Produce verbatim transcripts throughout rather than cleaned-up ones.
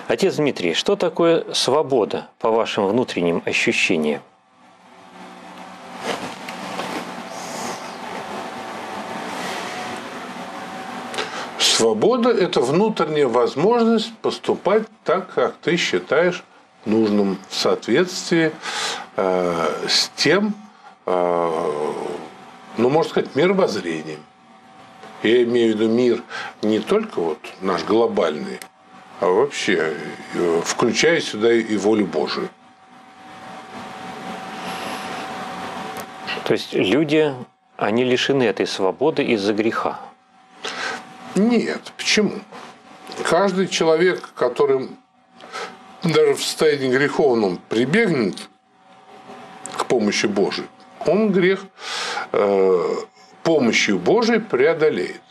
Отец Дмитрий, что такое свобода по вашим внутренним ощущениям? Свобода – это внутренняя возможность поступать так, как ты считаешь нужным, в соответствии э, с тем, э, ну, можно сказать, мировоззрением. Я имею в виду мир не только вот наш глобальный, а вообще, э, включая сюда и волю Божию. То есть люди, они лишены этой свободы из-за греха? Нет. Почему? Каждый человек, который даже в состоянии греховном прибегнет к помощи Божией, он грех э, помощью Божией преодолеет.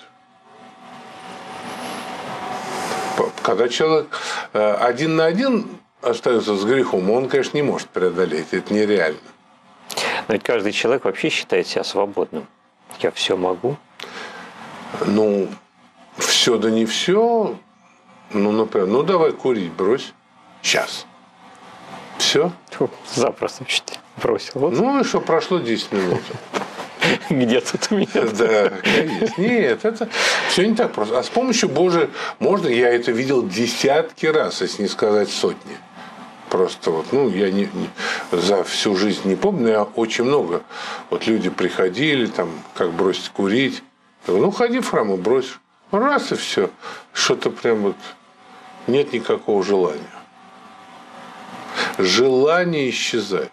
Когда человек э, один на один остается с грехом, он, конечно, не может преодолеть. Это нереально. Но ведь каждый человек вообще считает себя свободным. Я все могу. Ну, все да не все. Ну, например, ну давай курить брось. Сейчас. Все? Фу, запросто чуть бросил. Вот. Ну и что, прошло десять минут. Где тут у меня? Да, конечно. Нет, это все не так просто. А с помощью Божией можно, я это видел десятки раз, если не сказать сотни. Просто вот, ну, я не, не, за всю жизнь не помню, но я очень много. Вот люди приходили, там, как бросить курить. Я говорю, ну, ходи в храм и брось. Раз и все. Что-то прям вот нет никакого желания. Желание исчезает.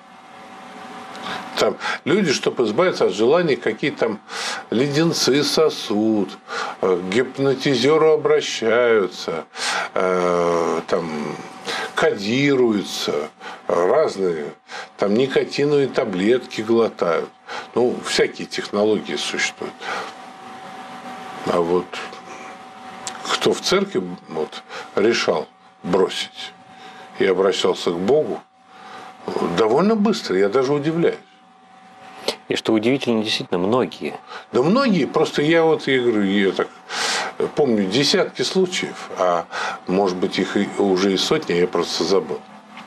Там люди, чтобы избавиться от желаний, какие там леденцы сосут, к гипнотизеру обращаются, э, там кодируются, разные, там никотиновые таблетки глотают. Ну, всякие технологии существуют. А вот кто в церкви вот, решал бросить и обращался к Богу, довольно быстро, я даже удивляюсь. И что удивительно, действительно, многие. Да многие, просто я вот, я говорю, я так помню десятки случаев, а может быть их уже и сотни, я просто забыл.